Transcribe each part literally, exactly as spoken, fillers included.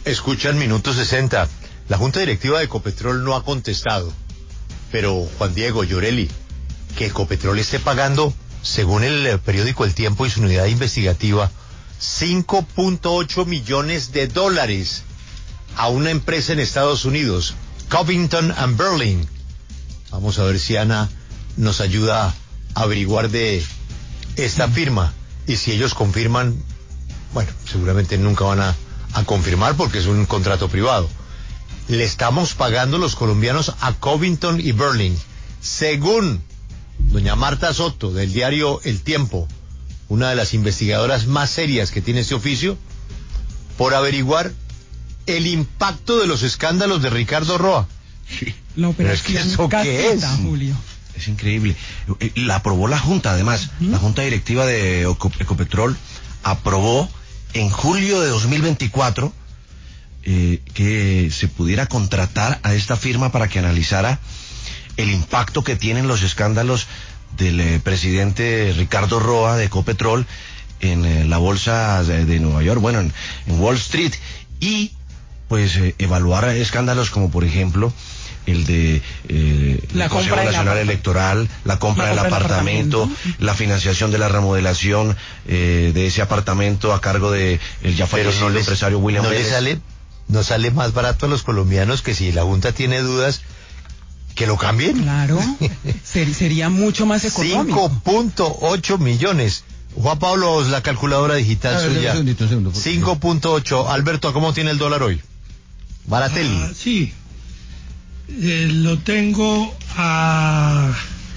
Escuchan Minuto sesenta. La Junta Directiva de Ecopetrol no ha contestado. Pero, Juan Diego, Llorelli, que Ecopetrol esté pagando, según el periódico El Tiempo y su unidad investigativa, cinco punto ocho millones de dólares a una empresa en Estados Unidos, Covington and Burling. Vamos a ver si Ana nos ayuda a averiguar de esta firma. Y si ellos confirman, bueno, seguramente nunca van a, a confirmar porque es un contrato privado. Le estamos pagando los colombianos a Covington y Burling, según doña Marta Soto, del diario El Tiempo, una de las investigadoras más serias que tiene este oficio, por averiguar el impacto de los escándalos de Ricardo Roa. Sí. La operación ¿Pero es que eso qué es? Julio. Es increíble. La aprobó la Junta, además. ¿Mm? La Junta Directiva de Ecopetrol aprobó en julio de dos mil veinticuatro eh, que se pudiera contratar a esta firma para que analizara el impacto que tienen los escándalos del eh, presidente Ricardo Roa de Ecopetrol en eh, la bolsa de, de Nueva York, bueno, en, en Wall Street, y pues eh, evaluar escándalos como por ejemplo el de eh, la el Consejo compra Nacional la, Electoral, la compra la del compra apartamento, apartamento, la financiación de la remodelación eh, de ese apartamento a cargo de el ya fallecido no les, empresario William no Vélez. Le sale, no sale más barato a los colombianos que si la Junta tiene dudas que lo cambien. Claro, Ser, sería mucho más económico. cinco punto ocho millones. Juan Pablo, la calculadora digital a ver, suya. Un segundito, un segundo, cinco punto ocho. Alberto, ¿cómo tiene el dólar hoy? Baratelli. Ah, sí. Eh, lo tengo a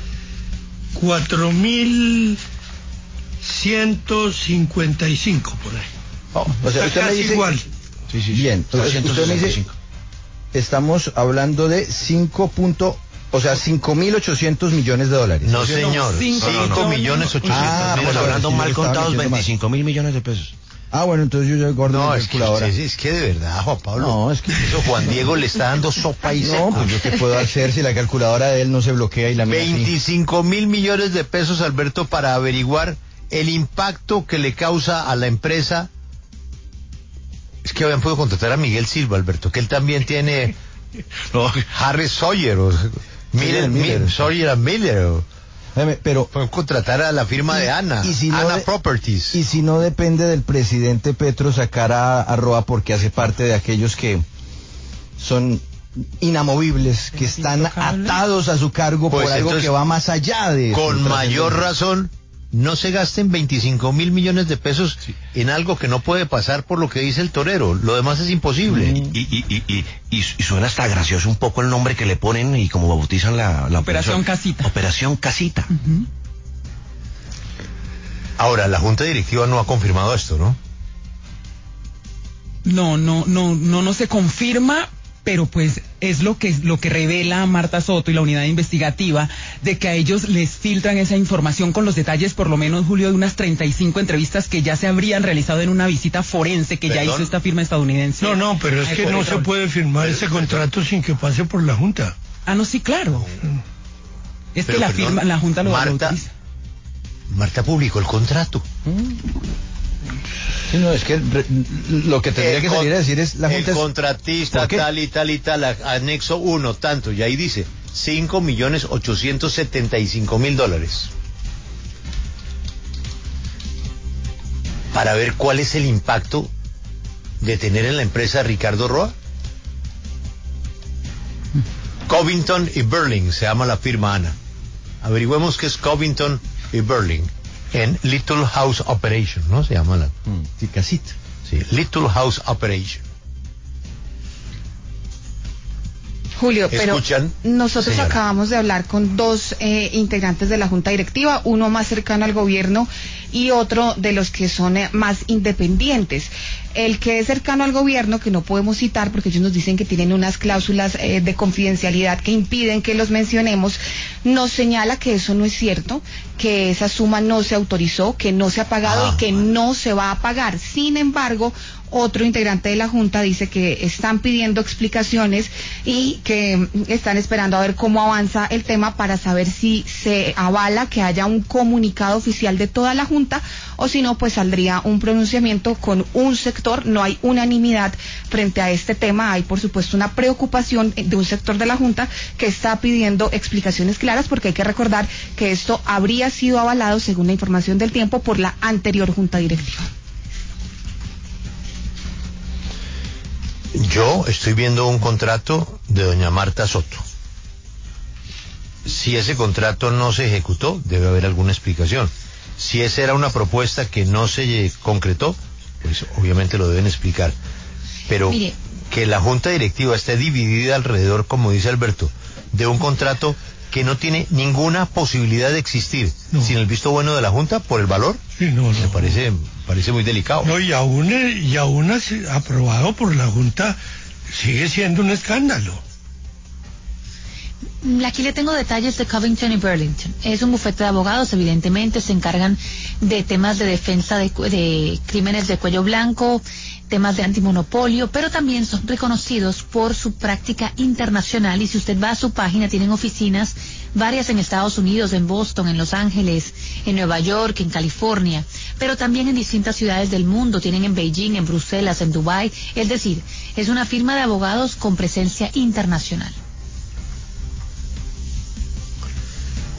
cuatro mil ciento cincuenta y cinco por ahí. Oh, o sea, usted me dice igual. Sí, sí, bien. Entonces, usted me dice, estamos hablando de cinco punto, o sea, cinco mil ochocientos millones de dólares. No, señor. cinco millones ochocientos. Ah, estamos hablando mal contados, veinticinco mil millones de pesos. Ah, bueno, entonces yo ya guardo no, la es calculadora. Que, es, es que de verdad, Juan Pablo. No, es que eso Juan Diego le está dando sopa y seco. No, pues yo qué puedo hacer si la calculadora de él no se bloquea y la mía veinticinco mil millones de pesos, Alberto, para averiguar el impacto que le causa a la empresa. Es que habían podido contratar a Miguel Silva, Alberto, que él también tiene no. Harry Sawyer, o Miller, Miller, Miller, Sawyer and Miller. O, pero pueden contratar a la firma y, de Ana, y si no Ana de, Properties. Y si no depende del presidente Petro sacar a, a Roa porque hace parte de aquellos que son inamovibles, que están atados a su cargo pues por algo que va más allá de... Con mayor razón, no se gasten veinticinco mil millones de pesos sí. en algo que no puede pasar por lo que dice el torero. Lo demás es imposible. Mm. Y, y, y, y, y, y suena hasta gracioso un poco el nombre que le ponen y como bautizan la, la Operación operación Casita. Operación Casita. Uh-huh. Ahora, la Junta Directiva no ha confirmado esto, ¿no? No, no, no, no, no se confirma, pero pues es lo que lo que revela Marta Soto y la unidad investigativa, de que a ellos les filtran esa información con los detalles, por lo menos, Julio, de unas treinta y cinco entrevistas que ya se habrían realizado en una visita forense que ¿Perdón? ya hizo esta firma estadounidense. No, no, pero es que no se puede firmar ese contrato sin que pase por la Junta. Ah, no, sí, claro. Es pero que la perdón, firma, la Junta lo, Marta, lo autoriza. Marta publicó el contrato. Sí, no, es que lo que tendría el que salir a decir es la El Junta contratista tal y tal y tal, anexo uno, tanto, y ahí dice cinco millones ochocientos setenta y cinco mil dólares. Para ver cuál es el impacto de tener en la empresa a Ricardo Roa. Covington y Burling se llama la firma, Ana. Averigüemos qué es Covington y Burling. En Little House Operation, ¿no? Se llama la... Mm, sí, casita. Sí, Little House Operation. Julio, pero ¿Escuchan, nosotros señora? acabamos de hablar con dos eh, integrantes de la Junta Directiva, uno más cercano al gobierno y otro de los que son eh, más independientes. El que es cercano al gobierno, que no podemos citar porque ellos nos dicen que tienen unas cláusulas eh, de confidencialidad que impiden que los mencionemos, nos señala que eso no es cierto, que esa suma no se autorizó, que no se ha pagado ah, y que no se va a pagar. Sin embargo, otro integrante de la Junta dice que están pidiendo explicaciones y que están esperando a ver cómo avanza el tema para saber si se avala que haya un comunicado oficial de toda la Junta o si no, pues saldría un pronunciamiento con un sector. No hay unanimidad frente a este tema hay, por supuesto, una preocupación de un sector de la Junta que está pidiendo explicaciones claras, porque hay que recordar que esto habría sido avalado, según la información del Tiempo, por la anterior Junta Directiva. Yo estoy viendo un contrato de doña Marta Soto. Si ese contrato no se ejecutó, debe haber alguna explicación. Si esa era una propuesta que no se concretó, pues obviamente lo deben explicar. Pero Mire. que la Junta Directiva esté dividida alrededor, como dice Alberto, de un contrato que no tiene ninguna posibilidad de existir, no. sin el visto bueno de la Junta por el valor, sí, no, no. me parece, parece muy delicado. No, y aún, y aún aprobado por la Junta, sigue siendo un escándalo. Aquí le tengo detalles de Covington y Burlington. Es un bufete de abogados, evidentemente se encargan de temas de defensa de, de crímenes de cuello blanco, temas de antimonopolio, pero también son reconocidos por su práctica internacional. Y si usted va a su página, tienen oficinas varias en Estados Unidos, en Boston, en Los Ángeles, en Nueva York, en California, pero también en distintas ciudades del mundo. Tienen en Beijing, en Bruselas, en Dubái. Es decir, es una firma de abogados con presencia internacional.